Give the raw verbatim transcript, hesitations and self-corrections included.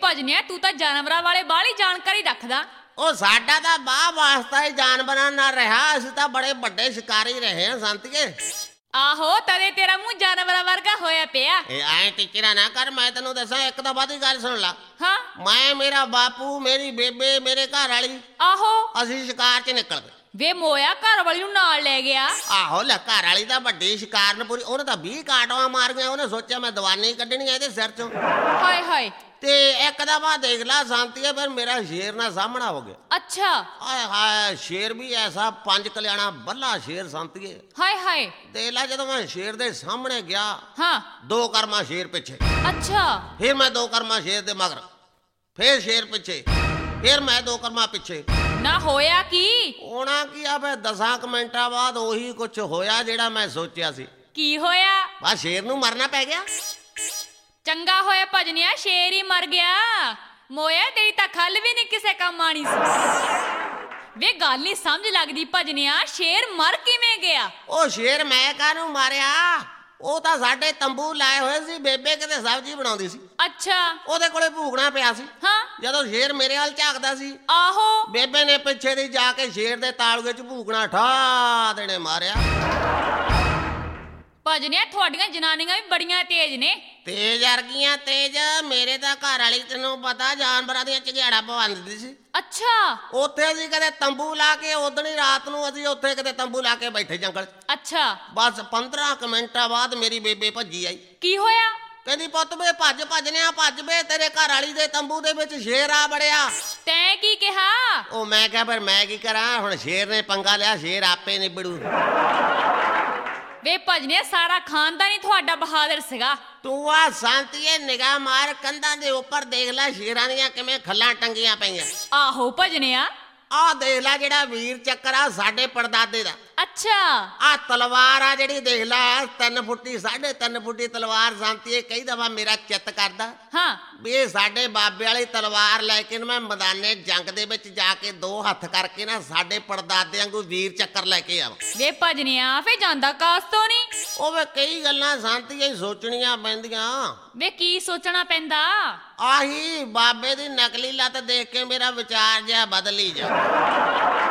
ਭਜਨਿਆ ਤੂੰ ਤਾਂ ਜਾਨਵਰਾਂ ਵਾਲੇ ਬਾਹਲੀ ਜਾਣਕਾਰੀ ਰੱਖਦਾ। ਉਹ ਸਾਡਾ ਤਾਂ ਬਾਹ ਵਾਸਤਾ ਹੀ ਜਾਨਵਰਾਂ ਨਾਲ ਰਿਹਾ, ਅਸੀਂ ਤਾਂ ਬੜੇ ਵੱਡੇ ਸ਼ਿਕਾਰੀ ਰਹੇ ਹਾਂ ਸੰਤੀਏ। ਆਹੋ ਤਦੇ ਤੇਰਾ ਮੂੰਹ ਜਾਨਵਰਾਂ ਵਰਗਾ ਹੋਇਆ ਪਿਆ। ਇਹ ਐ ਟਿਚਰਾ ਨਾ ਕਰ, ਮੈਂ ਤੈਨੂੰ ਦੱਸਾਂ ਇੱਕ ਤਾਂ ਵੱਧ ਗੱਲ ਸੁਣ ਲਾ। ਹਾਂ ਮੈਂ, ਮੇਰਾ ਬਾਪੂ, ਮੇਰੀ ਬੇਬੇ, ਮੇਰੇ ਘਰ ਵਾਲੀ, ਆਹੋ ਅਸੀਂ ਸ਼ਿਕਾਰ 'ਚ ਨਿਕਲ ਗਏ। ਵੇ ਮੋਇਆ ਘਰ ਵਾਲੀ ਨੂੰ ਨਾਲ ਲੈ ਗਿਆ। ਆਹੋ ਲੈ, ਘਰ ਵਾਲੀ ਤਾਂ ਵੱਡੀ ਸ਼ਿਕਾਰਨਪੁਰੀ, ਉਹਨੇ ਤਾਂ ਵੀਹ ਕਾਟਵਾਂ ਮਾਰੀਆਂ। ਉਹਨੇ ਸੋਚਿਆ ਮੈਂ ਦਵਾਨੀ ਕੱਢਣੀ ਆ ਇਹਦੇ ਸਿਰ 'ਚੋਂ। ਹਾਏ ਹਾਏ। ਤੇ ਇੱਕ ਦਫਾ ਦੇਖ ਲਾ ਸ਼ਾਂਤੀਏ, ਫਿਰ ਮੇਰਾ ਸ਼ੇਰ ਨਾਲ ਸਾਹਮਣਾ ਹੋ ਗਿਆ। ਅੱਛਾ। ਹਾਏ ਹਾਏ, ਸ਼ੇਰ ਵੀ ਐਸਾ ਪੰਜ ਕਲਿਆਣਾ ਬੱਲਾ ਸ਼ੇਰ ਸ਼ਾਂਤੀਏ। ਹਾਏ ਹਾਏ। ਦੇਖ ਲਾ ਜਦੋਂ ਮੈਂ ਸ਼ੇਰ ਦੇ ਸਾਹਮਣੇ ਗਿਆ, ਹਾਂ ਦੋ ਕਰਮਾ ਸ਼ੇਰ ਪਿੱਛੇ। ਅੱਛਾ। ਫਿਰ ਮੈਂ ਦੋ ਕਰਮਾ ਸ਼ੇਰ ਦੇ ਮਗਰ, ਫਿਰ ਸ਼ੇਰ ਪਿੱਛੇ, ਫਿਰ ਮੈਂ ਦੋ ਕਰਮਾ ਪਿੱਛੇ। ਨਾ ਹੋਇਆ ਕੀ? ਹੋਣਾ ਕੀ ਆ, ਫਿਰ ਦਸਾਂ ਕੁ ਮਿੰਟਾਂ ਬਾਅਦ ਉਹੀ ਕੁਛ ਹੋਇਆ ਜਿਹੜਾ ਮੈਂ ਸੋਚਿਆ ਸੀ। ਕੀ ਹੋਇਆ? ਬਸ ਸ਼ੇਰ ਨੂੰ ਮਰਨਾ ਪੈ ਗਿਆ। ਚੰਗਾ ਹੋਇਆ ਭਜਨਿਆ, ਸ਼ੇਰ ਹੀ ਮਰ ਗਿਆ। ਮੋਇਆ ਤੇਰੀ ਤਾਂ ਖੱਲ ਵੀ ਨਹੀਂ ਕਿਸੇ ਕੰਮ ਆਣੀ ਸੀ। ਵੇ ਗੱਲ ਨਹੀਂ ਸਮਝ ਲੱਗਦੀ ਭਜਨਿਆ, ਸ਼ੇਰ ਮਰ ਕਿਵੇਂ ਗਿਆ? ਉਹ ਸ਼ੇਰ ਮੈਂ ਕਾਹਨੂੰ ਮਾਰਿਆ, ਉਹ ਤਾਂ ਸਾਡੇ ਤੰਬੂ ਲਾਏ ਹੋਏ ਸੀ, ਬੇਬੇ ਕਿਤੇ ਸਬਜ਼ੀ ਬਣਾਉਂਦੀ ਸੀ। ਅੱਛਾ। ਉਹਦੇ ਕੋਲੇ ਭੂਖਣਾ ਪਿਆ ਸੀ। ਹਾਂ। ਜਦੋਂ ਸ਼ੇਰ ਮੇਰੇ ਵੱਲ ਝਾਕਦਾ ਸੀ, ਆਹੋ ਬੇਬੇ ਨੇ ਪਿੱਛੇ ਦੀ ਜਾ ਕੇ ਸ਼ੇਰ ਦੇ ਤਾਲੂਏ 'ਚ ਭੂਖਣਾ ਠਾ ਦੇਣੇ ਮਾਰਿਆ। ਭਜਨਿਆ ਤੁਹਾਡੀਆਂ ਜਨਾਨੀਆਂ ਵੀ ਬੜੀਆਂ ਤੇਜ਼ ਨੇ। ਤੇਜ਼ ਅਰਗੀਆਂ ਤੇਜ਼, ਮੇਰੇ ਤਾਂ ਘਰ ਵਾਲੀ ਤੈਨੂੰ ਪਤਾ ਜਾਨਵਰਾਂ ਦੀਆਂ ਝਗਿਆੜਾ ਪਵਾਉਂਦੀ ਸੀ। ਅੱਛਾ। ਉੱਥੇ ਅਸੀਂ ਕਦੇ ਤੰਬੂ ਲਾ ਕੇ, ਉਦਣ ਹੀ ਰਾਤ ਨੂੰ ਅਸੀਂ ਉੱਥੇ ਕਿਤੇ ਤੰਬੂ ਲਾ ਕੇ ਬੈਠੇ ਜੰਗਲ 'ਚ। ਅੱਛਾ। ਬਸ ਪੰਦਰਾਂ ਕੁ ਮਿੰਟਾਂ ਬਾਅਦ ਮੇਰੀ ਬੇਬੇ ਭੱਜੀ ਆਈ। ਕੀ ਹੋਇਆ? ਕਹਿੰਦੀ ਪੁੱਤ ਵੇ ਭੱਜ ਭੱਜਨਿਆ ਭੱਜ ਵੇ, ਤੇਰੇ ਘਰ ਵਾਲੀ ਦੇ ਤੰਬੂ ਦੇ ਵਿੱਚ ਸ਼ੇਰ ਆ ਬੜਿਆ। ਤੈਂ ਕੀ ਕਿਹਾ? ਉਹ ਮੈਂ ਕਿਹਾ ਫਿਰ ਮੈਂ ਕੀ ਕਰਾਂ, ਹੁਣ ਸ਼ੇਰ ਨੇ ਪੰਗਾ ਲਿਆ, ਸ਼ੇਰ ਆਪੇ ਨਿਬੜੂ। ਵੇ ਭਜਨਿਆ ਸਾਰਾ ਖਾਨਦਾਨ ਹੀ ਤੁਹਾਡਾ ਬਹਾਦਰ ਸੀਗਾ। ਤੂੰ ਆ ਸ਼ਾਂਤੀਏ ਨਿਗਾਹ ਮਾਰ, ਕੰਧਾਂ ਦੇ ਉੱਪਰ ਦੇਖ ਲੈ ਸ਼ੇਰਾਂ ਦੀਆਂ ਕਿਵੇਂ ਖੱਲਾਂ ਟੰਗੀਆਂ ਪਈਆਂ। ਆਹੋ ਭਜਨਿਆ। ਆਹ ਦੇਖ ਲੈ ਜਿਹੜਾ ਵੀਰ ਚੱਕਰ ਆ ਸਾਡੇ ਪੜਦਾਦੇ ਦਾ। ਅੱਛਾ। ਆਹ ਤਲਵਾਰ ਆ ਜਿਹੜੀ ਦੇਖ ਲੈ, ਤਿੰਨ ਫੁੱਟੀ ਸਾਢੇ ਤਿੰਨ ਫੁੱਟੀ ਤਲਵਾਰ ਸ਼ਾਂਤੀਏ। ਕਈ ਦਫਾ ਮੇਰਾ ਚਿੱਤ ਕਰਦਾ ਹਾਂ ਵੀ ਇਹ ਸਾਡੇ ਬਾਬੇ ਵਾਲੀ ਤਲਵਾਰ ਲੈ ਕੇ ਮੈਂ ਮੈਦਾਨੇ ਜੰਗ ਦੇ ਵਿੱਚ ਜਾ ਕੇ ਦੋ ਹੱਥ ਕਰਕੇ ਨਾ ਸਾਡੇ ਪੜਦਾਦੇ ਵਾਂਗੂ ਵੀਰ ਚੱਕਰ ਲੈ ਕੇ ਆਵਾਂ। ਵੇ ਭਜਨਿਆ ਫੇ ਜਾਂਦਾ ਕਾਸ ਤੋਂ ਨਹੀਂ? ਉਹ ਵੇ ਕਈ ਗੱਲਾਂ ਸ਼ਾਂਤੀਏ ਸੋਚਣੀਆਂ ਪੈਂਦੀਆਂ। ਵੇ ਕੀ ਸੋਚਣਾ ਪੈਂਦਾ? ਆਹੀ ਬਾਬੇ ਦੀ ਨਕਲੀ ਲੱਤ ਦੇਖ ਕੇ ਮੇਰਾ ਵਿਚਾਰ ਜਿਹਾ ਬਦਲੀ ਜਾ।